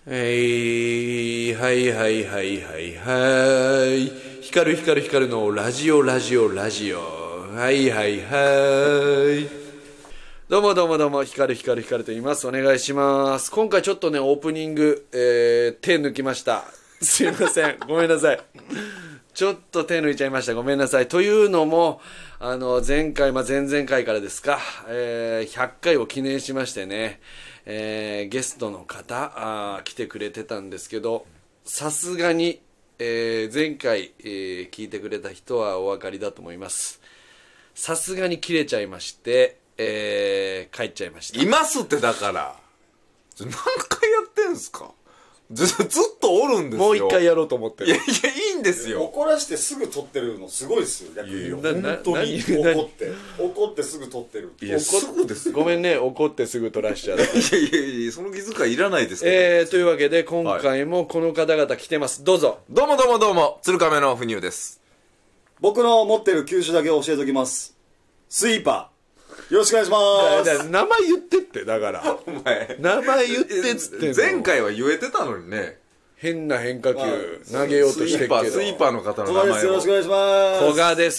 はいはいはいはいはい。光る光る光るのラジオラジオラジオ。はいはいはい。どうもどうもどうも、光る光る光ると言います。お願いします。今回ちょっとね、オープニング、手抜きました。すいません。ごめんなさい。ちょっと手抜いちゃいました。ごめんなさい。というのも、前回、前々回からですか、100回を記念しましてね、ゲストの方来てくれてたんですけど、さすがに、前回、聞いてくれた人はお分かりだと思います。さすがに切れちゃいまして、帰っちゃいました。 いますってだから何回やってんすか。ずっとおるんですよ。 もう一回やろうと思ってる。 いやいいんですよ。 怒らしてすぐ撮ってるのすごいですよ。逆に本当に怒ってすぐ撮ってる。 いやすぐですよ。 ごめんね、怒ってすぐ撮らしちゃう。 いやその気遣いいらないですけど。 というわけで今回もこの方々来てます。どうぞ。 どうも鶴亀のふにゅうです。 僕の持ってる球種だけ教えときます。スイーパーよろしくお願いします。 名前言ってって。だからお前名前言ってっつってんの。 前回は言えてたのにね。 変な変化球投げようとしてるけど。 スイーパーの方の名前を。 よろしくお願いします。 古賀です。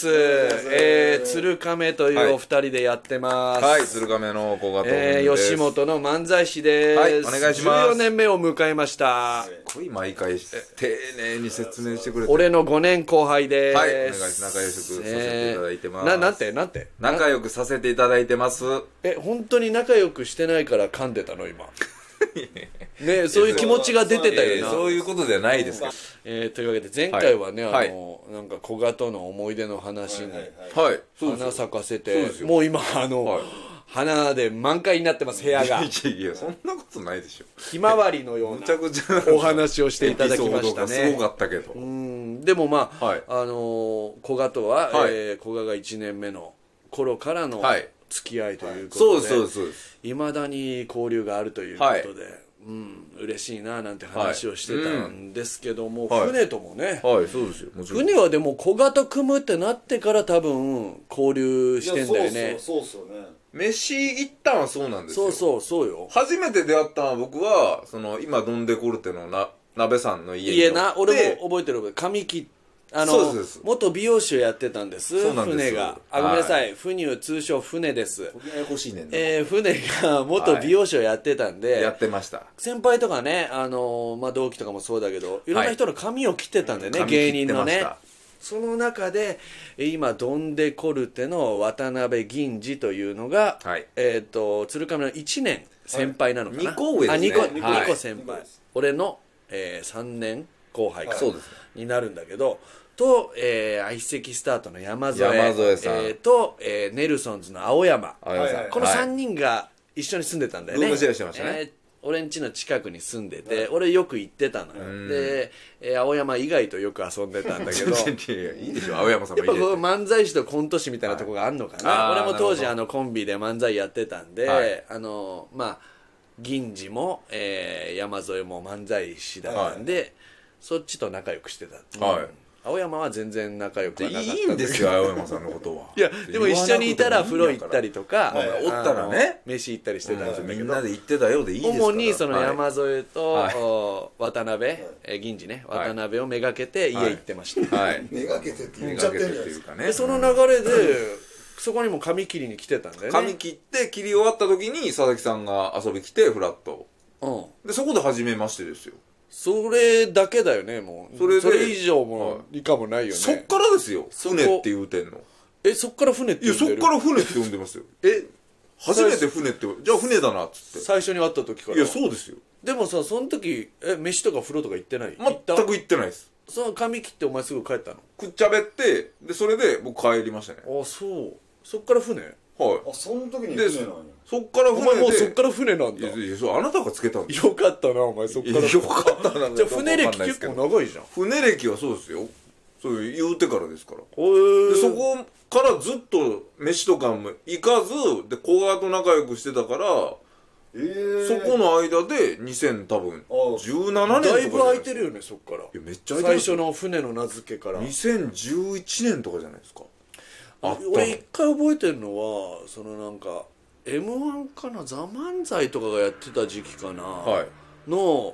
鶴亀というお二人でやってます。 はい、鶴亀の古賀とです。 吉本の漫才師です。 はい、お願いします。 14年目を迎えました。 毎回丁寧に説明してくれて。 俺の5年後輩です。 はい、お願いします。仲良くさせていただいてます。 なんて仲良くさせていただいてます。 本当に仲良くしてないから噛んでたの今。ね、そういう気持ちが出てたよな。 そういうことじゃないですか。 というわけで前回はね、なんか古賀との思い出の話に花咲かせて、もう今花で満開になってます、部屋が。 いやそんなことないでしょ。 ひまわりのようなお話をしていただきましたね。 すごかったけど。 でも古賀とは古賀が1年目の頃からの付き合いということで、 そうですいまだに交流があるということで、嬉しいななんて話をしてたんですけども、船ともね、 はい、そうですよ。もちろん。 船はでも古賀と組むってなってから多分交流してんだよね。 そうっすよね。 飯行ったんはそうなんですよ。 そうよ。 初めて出会ったのは僕は今ドンデコルテの鍋さんの家に俺も覚えてる。髪切って元美容師をやってたんです。船がごめんなさい、フニュー通称船です。 ややこしいねん。 船が元美容師をやってたんで、 やってました。 先輩とかね、同期とかもそうだけど、いろんな人の髪を切ってたんでね、芸人のね。その中で今ドンデコルテの渡辺銀次というのが鶴亀の1年先輩なのかな。 2個上ですね。 2個先輩。俺の3年後輩かになるんだけど、と相席スタートの山添さんとネルソンズの青山、この3人が一緒に住んでたんだよね。 ルームシェアしてましたね。 俺ん家の近くに住んでて、俺よく行ってたのよ。で青山以外とよく遊んでたんだけどいいでしょ、青山さんもやっぱ漫才師とコント師みたいなとこがあるのかな。俺も当時コンビで漫才やってたんで、銀次も山添も漫才師だったんで、そっちと仲良くしてた。青山は全然仲良くはなかったいいんですよ、青山さんのことは。 いやでも一緒にいたら風呂行ったりとか、 おったらね、 飯行ったりしてたんだけど、 みんなで行ってたようでいいですから。 主にその山添と渡辺銀次ね、渡辺をめがけて家行ってました。 めがけてって言っちゃってるんですかね。その流れでそこにも髪切りに来てたんだよね。 髪切って切り終わった時に佐々木さんが遊び来てフラッと、でそこで初めましてですよ。 それだけだよね。もうそれ以上も以下もないよね。 そっからですよ、船って言うてんの。 そっから船って呼んでる。 いや、そっから船って呼んでますよ。初めて船って、じゃあ船だなっつって最初に会った時から。 いや、そうですよ。 でもさ、その時飯とか風呂とか行ってない？ 全く行ってないです。 その髪切ってお前すぐ帰ったの？ くっちゃべって、でそれで僕帰りましたね。 そっから船？ その時に船なんや。 そっから船で。 お前もうそっから船なんだ。 いや、そう、あなたがつけたんですよかったな、お前そっから。 よかったな。 じゃあ船歴結構長いじゃん。 船歴はそうですよ。そう言うてからですから。 でそこからずっと飯とかも行かずで古賀と仲良くしてたから、そこの間で2000多分17年とかだいぶ空いてるよね、そっから。いや、めっちゃ空いてる。 最初の船の名付けから 2011年とかじゃないですか。 俺一回覚えてるのはなんか M1 かな、ザ・漫才とかがやってた時期かな、の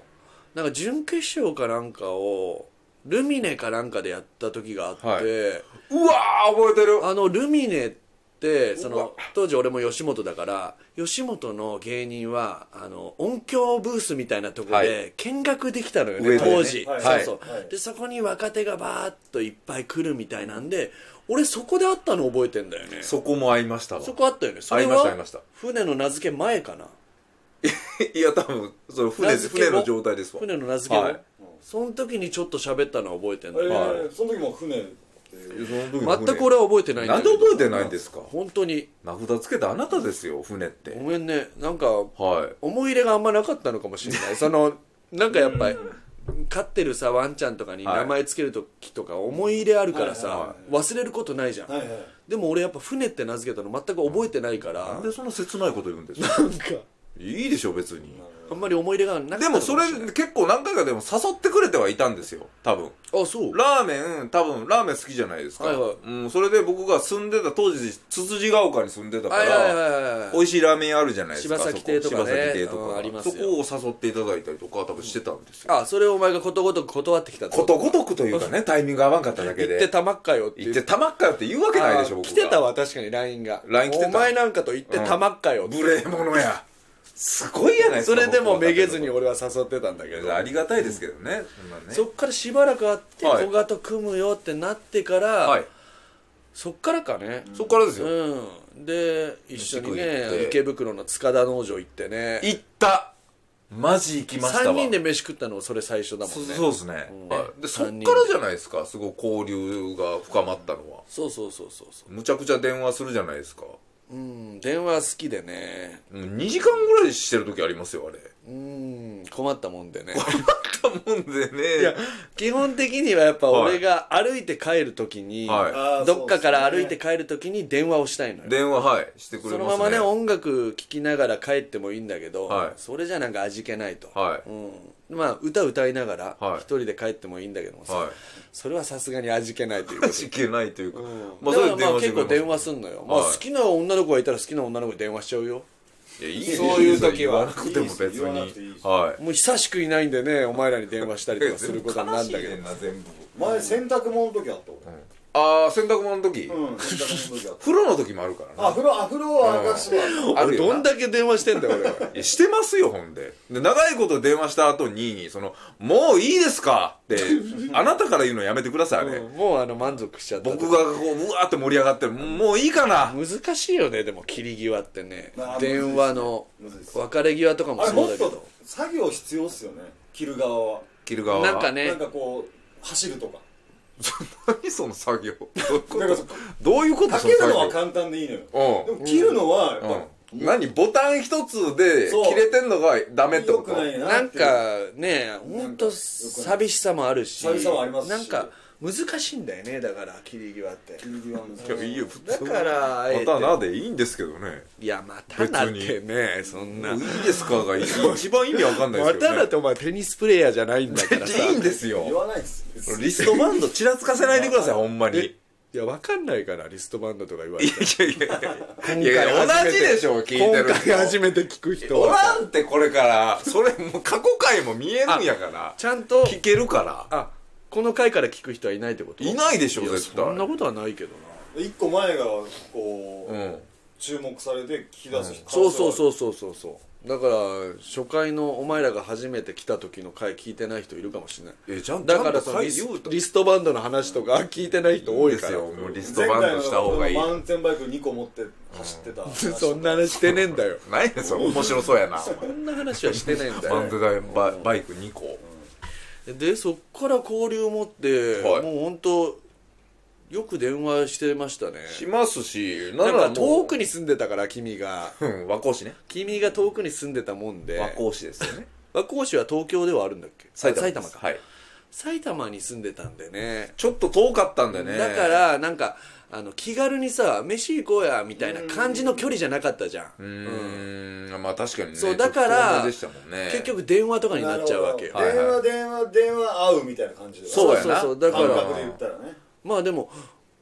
なんか準決勝かなんかをルミネかなんかでやった時があって、 はいうわー覚えてる。 ルミネって当時俺も吉本だから吉本の芸人は音響ブースみたいなところで見学できたのよね、 上でね当時、 はいそうそう、 はいでそこに若手がバーッといっぱい来るみたいなんで俺そこで会ったの覚えてんだよね。 そこも会いましたわ。 そこあったよね。それ会いました会いはました。 船の名付け前かな。 いや多分その名付け後船の状態ですわ。 船の名付け後、 はいその時にちょっと喋ったのは覚えてんだよ、 はいその時も船っていうその時の船全く俺は覚えてないんだけど。 なんで覚えてないんですか。 本当に名札つけたあなたですよ船っごて。 めんね。なんかはい。 思い入れがあんまなかったのかもしれないなんかやっぱり飼ってるさワンちゃんとかに名前つける時とか思い入れあるからさ、 は忘れることないじゃん、 はいはいでも俺やっぱ船って名付けたの全く覚えてないからなんでそんな切ないこと言うんですか。 なんかいいでしょ別に。 あんまり思い入れがなかったでもそれのかしない結構何回かでも誘ってくれてはいたんですよ多分。 あそうラーメン多分ラーメン好きじゃないですか、 はいはいうん、それで僕が住んでた当時つつじが丘に住んでたかはいはいはいらはい美味しいラーメン屋あるじゃないですか。 柴崎亭とかねそこ柴崎亭とか、 うんありますそよこを誘っていただいたりとか多分してたんですよ。 あそれをお前がことごとく断ってきたってことごとくというかねタイミング合わんかっただけで言ってたまっかよって言ってたまっかよって言うわけないでしょ僕が。 来てたわ確かに LINE が LINE 来てたお前なんかと言ってたまっかよって、 無礼者やすごいやないですか。 それでもめげずに僕俺は誘ってたんだけどありがたいですけどね、そんなね。 そっからしばらくあってはい古賀と組むよってなってから、 はいそっからかね、 そっからですよ、 うんで一緒に飯食いね行って池袋の塚田農場行ってね行ったマジ行きましたわ。 3人で飯食ったのそれ最初だもんねそうですね、はい、でそっからじゃないですかすごい交流が深まったのは。 そうそうそうそうそうむちゃくちゃ電話するじゃないですか。 うん電話好きでね 2時間ぐらいしてる時ありますよあれ。 困ったもんでねたもんでね。 いや基本的にはやっぱ俺が歩いて帰る時に、 はどっかから歩いて帰る時に電話をしたいのよ。 電話はいしてくれますね。 そのままね音楽聴きながら帰ってもいいんだけど、 はいそれじゃなんか味気ないと、 はいまあ歌歌いながらはい一人で帰ってもいいんだけどもさ、 はいそれはさすがに味気ないということ味気ないというか、 だからまあ結構してくれます電話すんのよ、まあ、 はい好きな女の子がいたら好きな女の子に電話しちゃうよ。 いやいいですそういう時は言わなくても別に言わなくていいしはいもう久しくいないんでねお前らに電話したりとかすることになるんだけど悲しいねんな全部。 前洗濯物の時あったああ洗濯物の時、 俺洗濯物の時あっ風呂の時もあるからたね。 風呂は私はあるよな俺どんだけ電話してんだよ俺は。 いやしてますよほんで長いこと電話した後にもういいですかってあなたから言うのやめてくださいあれ、 もう満足しちゃった。 僕がこううわーって盛り上がってるもういいかな。 難しいよねでも切り際ってねまあ電話のむずいっす別れ際とかもあれもっそうだけどと作業必要っすよね切る側は切る側はなんかねなんかこう走るとか何その作業なんかそどういうことかけるのは簡単でいいのよでも切るのはやっぱ何ボタン一つでそう切れてんのがダメってこと。 良くないななんっていうかね本当寂しさもあるし寂しさもありますしなんか難しいんだよねだから切り際って切る際もいやいいよ普通だからあえてまたなでいいんですけどね。 いやまたなってねそんないいですかが一番意味わかんないでますけどね。 たなってお前テニスプレーヤーじゃないんだからさいいんです言よ。 わないっすリストバンドちらつかせないでくださいほんまに。 いやわかんないからリストバンドとか言われていやいや同じでしょ聞いてる今回初めて聞く人おはさらんってこれからそれもう過去回も見えるんやからちゃんと聞けるからあこの回から聞く人はいないってこといないでしょいや絶対。 そんなことはないけどな一個前がこううん注目されて聞き出す人そうそうそうそうそうそうだから初回のお前らが初めて来た時の回聞いてない人いるかもしれないちゃんだからちゃんとその言うとリストバンドの話とか聞いてない人多いからですよもうリストバンドした方がいい。 マウンテンバイク2個持って走ってたそんな話してねえんだよ何やそれ面白そうやな。 そんな話はしてないんだよバンドバイク2個。 でそっから交流を持って、 はいもう本当よく電話してましたねしますしなんか遠くにに住んでたから君が和光市ね。 君が遠くに住んでたもんで和光市ですよね。 和光市は東京ではあるんだっけ埼玉か、 はい埼玉に住んでたんでねちょっと遠かったんでね。 だからなんか気軽にさ飯行こうやみたいな感じの距離じゃなかったじゃんまあ確かにねそうだからちょっと遠めでしたもんね結局電話とかになっちゃうわけよはい電話会うみたいな感じでそうやなそうだから感覚で言ったらねまあでも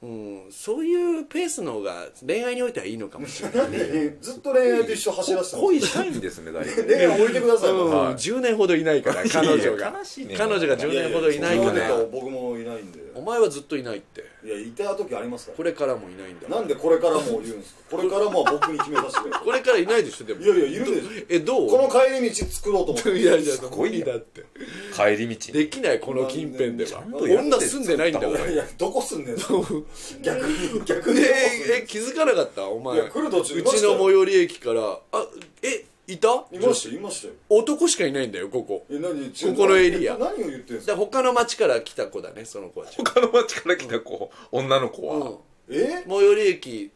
そういうペースの方が恋愛においてはいいのかもしれないなんでずっと恋愛と一緒走らせて恋したいんですね、大体。 恋愛置いてください、 うん10年ほどいないから彼女が悲しいね。 彼女が10年ほどいないかそんならこと僕もいないんで。 お前はずっといないっていや、いた時ありますかこれからもいないんだら。なんでこれからも言うんですか。これからも僕に決めさせてくれ。 これからいないでしょでもいやいや、いるでしょ。 どうこの帰り道作ろうと思って。 いやいや無ごいよ理だって帰り道に。 できないこの近辺ではとやって女住んでないんだからいや、どこ住んでんの逆にどこ住んでんの気づかなかったお前いや来る途中うちの最寄り駅からいたいましたよ、いましたよ。 男しかいないんだよここ何ここのエリア何を言ってんすか。 だから他の町から来た子だねその子は他の町から来た子、女の子は。 え最寄り駅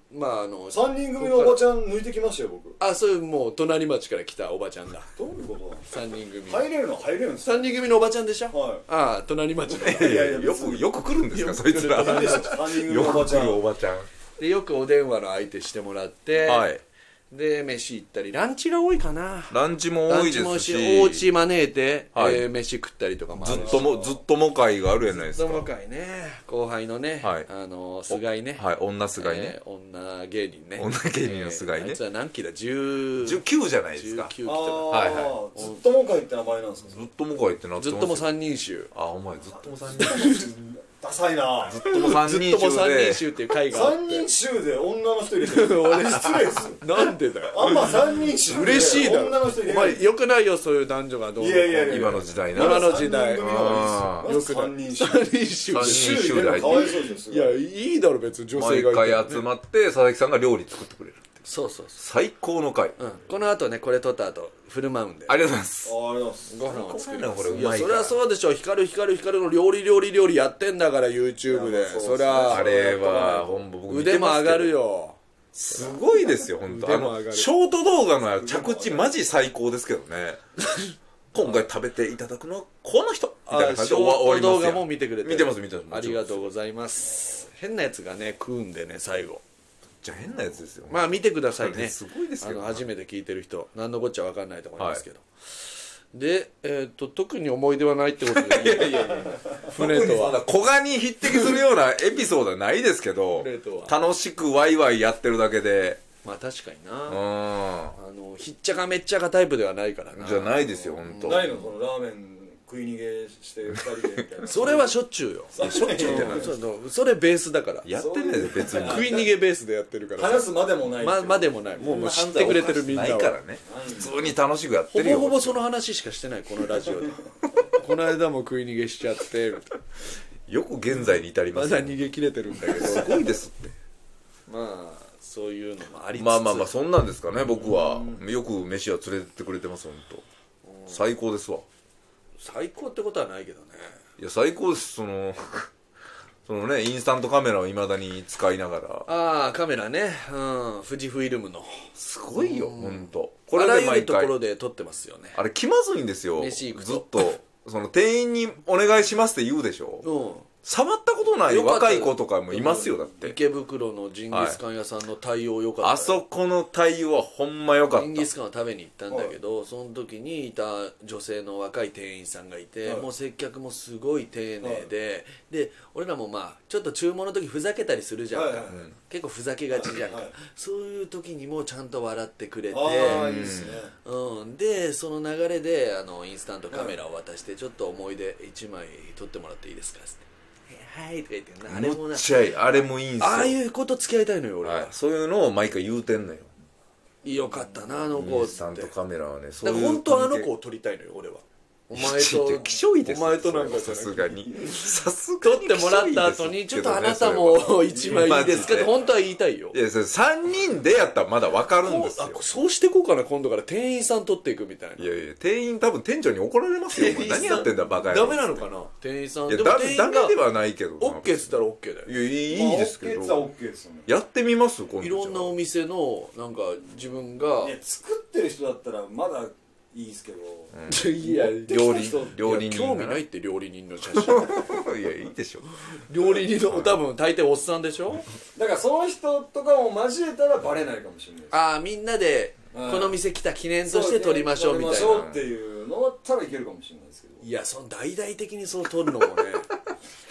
3人組のおばちゃん抜いてきましたよ、僕。 そういうもう隣町から来たおばちゃんだどういうことなんですか。 3人組入れるの入れるんですか。 3人組のおばちゃんでしょは隣町だいやいや、 よく来るんですか、そいつら。 何でした3人組よく来のおばちゃん。 るおばちゃん。 でよくお電話の相手してもらってはい。 で飯行ったりランチが多いかなランチも多いですし、 お家招いて、 はい飯食ったりとかもあるしずっとも会があるやないですか。 ずっと若いね後輩のね、 はい菅井ねはい、女菅井ね。 女芸人ね女芸人の菅井ねあいつは何期だ19 19じゃないですか。 期とあかはいあ、ずっとも会って名前なんですか。 ずっとも会ってなってますよ。 ずっとも三人衆あ、お前ずっとも三人衆。 ダサいな。 ずっとも三ず人っとも三人衆で。 衆っていう会があっ 3 て人衆で女の人入れてる。 俺失礼です。 なんでだよあんま3人衆で嬉しいだろ女の人入れおない。 前よくないよそういう男女がどうのこうのいやいやいや今の時代な。 今の時代 3人組の方がいいですよ。3人衆。 三人衆三人衆衆入れるのかわいそうですよ。 いやいいだろ別に女性毎がいてもね回集まって佐々木さんが料理作ってくれる。 そうそうそ最高の会。 う、この後ねこれ撮った後振る舞うんでありがとうございます。 ありがとうございます。 ご飯を作りこますれうまいからいやそりゃそうでしょ光の料理やってんだから YouTube でいやそうそりゃあれは本部僕見て腕もますけど上がるよすごいですよ本当腕も上がるショート動画の着地マジ最高ですけどね今回食べていただくのはこの人みたいな感じでショ終わりますよート動画も見てくれて見てますありがとうございます変なやつがね食うんでね最後じゃあ変なやつですよまあ見てくださいねすごいですけど初めて聞いてる人何のこっちゃ分かんないと思いますけど、で、特に思い出はないってことでいや船とは古賀に匹敵するようなエピソードはないですけど船とは楽しくワイワイやってるだけでまあ確かにな、 うひっちゃかめっちゃかタイプではないからなんじゃないですよ本当ないのそのラーメン食い逃げして2人でみたいな。 それはしょっちゅうよしょっちゅうそれベースだからやってねえ別に食い逃げベースでやってるから話すまでもない。 までもないもう知ってくれてるみんなはないからね普通に楽しくやってほるよぼほぼその話しかしてないこのラジオでこの間も食い逃げしちゃってみたいなよく現在に至りまますだよ逃げ切れてるんだけどすごいですってまあそういうのもありつつまあそんなんですかね僕はよく飯は連れてってくれてます本当最高ですわ最高ってことはないけどねいや最高ですそのねインスタントカメラをいまだに使いながらああカメラね富士フイルムのすごいよ本当これあらゆる毎回ところで撮ってますよねあれ気まずいんですよ飯行くとずっとその店員にお願いしますって言うでしょうん触ったことないよかった若い子とかもいますよだって池袋のジンギスカン屋さんの対応良かったよあそこの対応はほんまよかっジンギスカンを食べに行ったんだけど、その時にいた女性の若い店員さんがいて、もう接客もすごい丁寧で、で俺らもまあちょっと注文の時ふざけたりするじゃんか、 はいはいはい結構ふざけがちじゃんか、 はいそういう時にもちゃんと笑ってくれて、 ああいいですね。 でその流れでインスタントカメラを渡して、ちょっと思い出1枚撮ってもらっていいですかってはいとか言ってあれもなむっちゃいいあれもいいんすよああいうこと付き合いたいのよ俺は、 はい、そういうのを毎回言うてんのよよかったなあのイ子っンスタントてカメラはねそだから本当はあの子を撮りたいのよ俺はお前ときしょいですお前となんかさすがにさすがに撮ってもらった後にちょっとあなたも一枚いいですかって本当は言いたいよいやそれ3人でやったらまだ分かるんですよそうしてこうかな今度から店員さん撮っていくみたいないやいや店員多分店長に怒られますよお前何やってんだバカ野郎ダメなのかな店員さんいやでも店員がダメではないけどな OK っつったら OK だよいやいいですけど、 まあ OK っつったら OK ですよね。 やってみます今度いろんなお店のなんか自分がいや作ってる人だったらまだいいですけど、 いや料理人料理人興味ないって料理人の写真いやいいでしょ料理人の多分大抵おっさんでしょだからその人とかも交えたらバレないかもしれないです。 ああみんなでこの店来た記念として撮りましょうみたい撮りましょうなっていうのだったらいけるかもしれないですけど。 いやその大々的にそう撮るのもね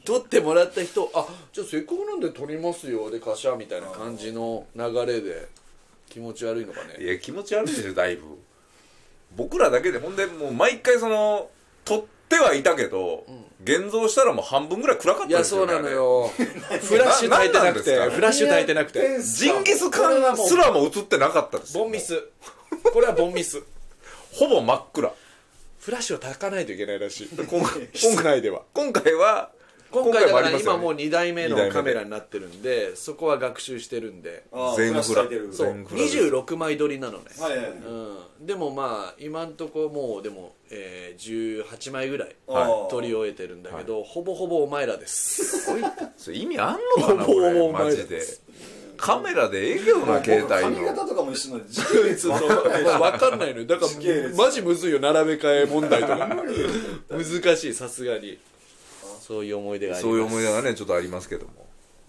撮ってもらった人じゃあせっかくなんで撮りますよでカシャみたいな感じの流れで気持ち悪いのかね。 いや気持ち悪いでしょだいぶ。僕らだけでほんでもう毎回その撮ってはいたけど、現像したらもう半分ぐらい暗かったいやですよね。 そうなのよフラッシュ焚いてなくてフラッシュ焚いてなくてジンギスカンすらも映ってなかったですよ。 ボンミスこれはボンミスほぼ真っ暗。 フラッシュを焚かないといけないらしい今室内では回だから今もう2代目の二代目でカメラになってるんでそこは学習してるんで全フラフラッシュ焚いてるそう全フラです 26枚撮りなのね、 はいはいはいでもまあ今んとこもうでも、18枚ぐらいはい撮り終えてるんだけど、ほぼほぼお前らですそれ意味あんのかなほぼほぼこお前られマジで。カメラでええけどな携帯髪の。 型とかも一緒の時系列の分かんないのよだから時系列マジむずいよ並べ替え問題とか難しいさすがにそういう思い出があります。 そういう思い出がねちょっとありますけども。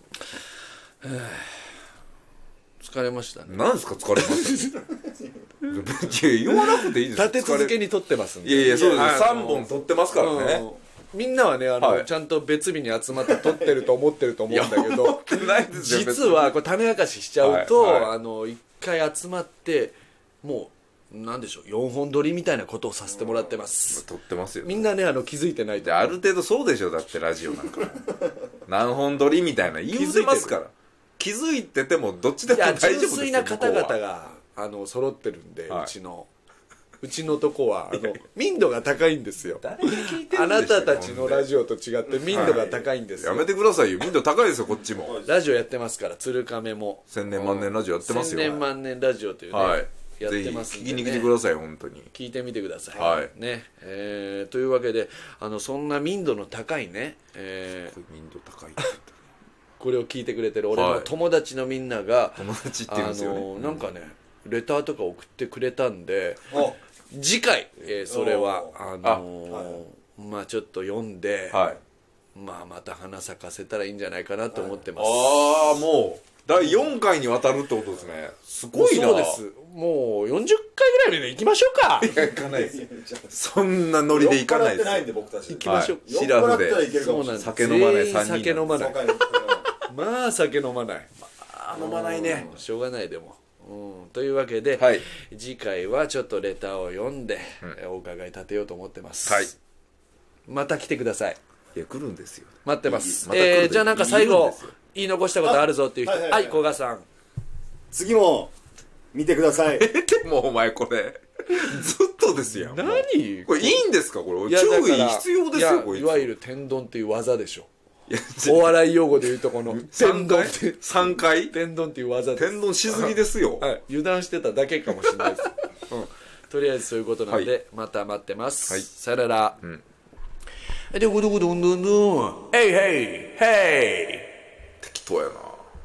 疲れましたね。 何ですか疲れましたいや言わなくていいですよ。 立て続けに撮ってますんでいやいやそうです。 はい 3本撮ってますからね。 みんなはねはいちゃんと別日に集まって撮ってると思ってると思うんだけど思ってないですよ実はこれ種明かししちゃうと、 はい一回集まってもうなんでしょう4本撮りみたいなことをさせてもらってます撮ってますよ。 みんなね気づいてないとである程度そうでしょだってラジオなんか何本撮りみたいな言うてますから気づいててもどっちでもいや大丈夫ですよ。 純粋な方々 向こうはが揃ってるんで、 はいうちのとこは民度が高いんですよ。 誰が聞いてるあんでしょなたたちのラジオと違って民度が高いんですよ、 やめてくださいよ。民度高いですよこっちも。 ラジオやってますから鶴亀も千年万年ラジオやってますよ。 千年万年ラジオというね、 はい。 やっぜひてますんで、 聞きにね、 来てください本当に。 聞いてみてください、 はいねというわけでそんな民度の高いね、 民度高いって言ったこれを聞いてくれてる俺のはい友達のみんなが、 友達って言うんですよね。 なんかねレターとか送ってくれたんでお次回、それはまあちょっと読んで、 はい。 また花咲かせたらいいんじゃないかなと思ってます、 ああもう第4回にわたるってことですね。すごいな。 そうですもう40回ぐらいまで行きましょうかいや行かないですよ。そんなノリで行かないですよ。 酔っ払ってないんで僕たち行きましょう、 シラフで酔っ払ったらいけるかもしれない酒飲まない全員 3人酒飲まないまあ酒飲まない飲まないね。 しょうがないでも、というわけで、 はい次回はちょっとレターを読んで、お伺い立てようと思ってます、 はい。 また来てくださいいや来るんですよ。 待ってますまた来るでじゃあなんか最後いるんですよ言い残したことあるぞっていう人はいあはいはいはい古賀さん次も見てくださいでもお前これずっとですやん。もう何これいいんですかこれ。 いや注意だから必要ですよこいつ。 いわゆる天丼っていう技でしょいやお笑い用語でいうとこの天丼って 3回天丼っていう技です天丼しすぎですよ。 はい、油断してただけかもしれないです、とりあえずそういうことなんで、 はいまた待ってます、 はいさよなら、どこどこどんどんどんヘイヘイヘイ適当やな。